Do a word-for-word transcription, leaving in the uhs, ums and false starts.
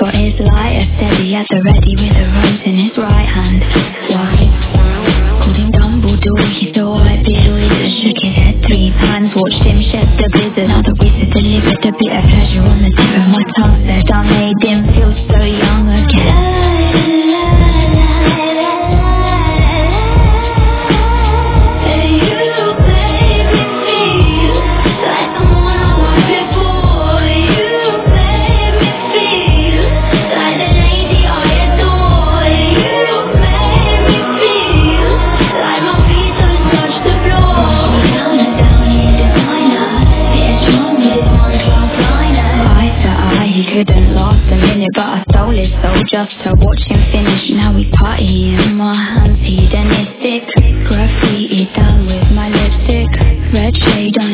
got his lighter steady at the ready with a rose in his right hand. Why? Called him Dumbledore, he saw I bit and shook his head three times. Watched him shed the blizzard. Now the wizard delivered a bit of pleasure on the tip of my tongue. Said I made him feel so young again. But I stole his soul just to watch him finish. Now we party in my hands, hedonistic. Graffiti done with my lipstick. Red shade on